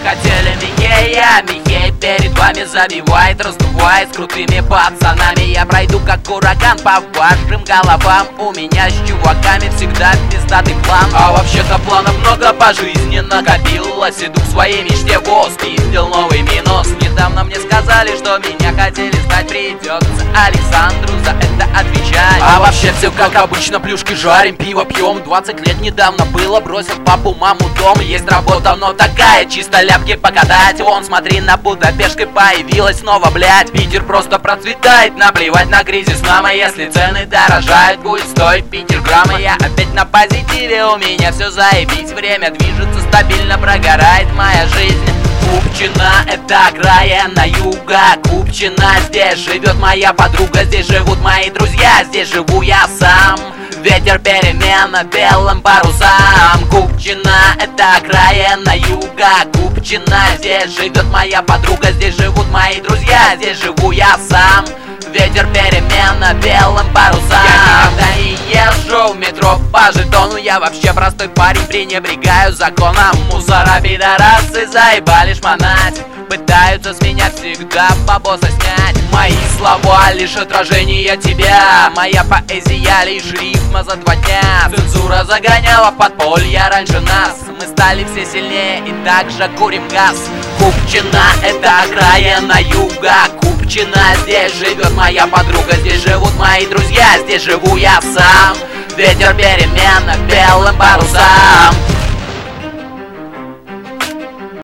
хотели Михея, Михей перед вами забивает, раздувает с крутыми пацанами. Я пройду как ураган по вашим головам. У меня с чуваками всегда пиздатый план. А вообще-то планов много по жизни накопилось. Иду к своей мечте, босс, пиздил новый минус. Недавно мне сказали, что меня хотели сдать, придется Александру за это отвечать. А вообще все как обычно, плюшки жарим, пиво пьем. 20 лет недавно было, бросил папу, маму, дом. Есть работа, но такая, чисто ляпки покатать. Вон, смотри, на Будапештской появилась снова, блять. Питер просто процветает, наплевать на кризис нам. А если цены дорожают, будет стоить Питер грамма. Я опять на позитиве, у меня все заебись. Время движется стабильно, прогорает моя жизнь. Купчино — это окраина юга. Купчино, здесь живет моя подруга, здесь живут мои друзья, здесь живу я сам. Ветер перемен на белым парусам. Купчино — это окраина юга. Купчино, здесь живет моя подруга, здесь живут мои друзья, здесь живу я сам. Ветер перемен на белым парусам. Я никогда не езжу в метро по жетону. Я вообще простой парень, пренебрегаю законом. Мусора, пидорасы заебали шмонать, пытаются с меня всегда бабоса снять. Мои слова лишь отражение тебя, моя поэзия лишь рифма за 2 дня. Цензура загоняла в подполье раньше нас. Мы стали все сильнее и также курим газ. Купчино — это окраина юга. Купчино, здесь живет моя подруга, здесь живут мои друзья, здесь живу я сам. Ветер перемен на белым парусам.